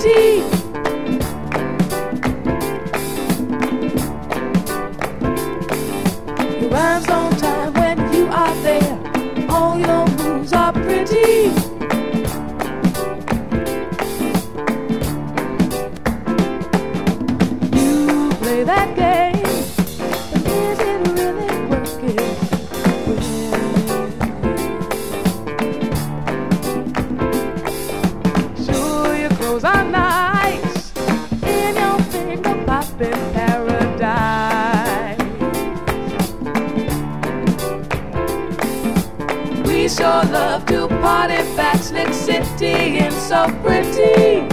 pretty. Your rhymes on time when you are there. All your moves are pretty. You play that game, but is it really working? Sure, your clothes are nice in your finger popping paradise. We sure love to party back Slick City and so pretty.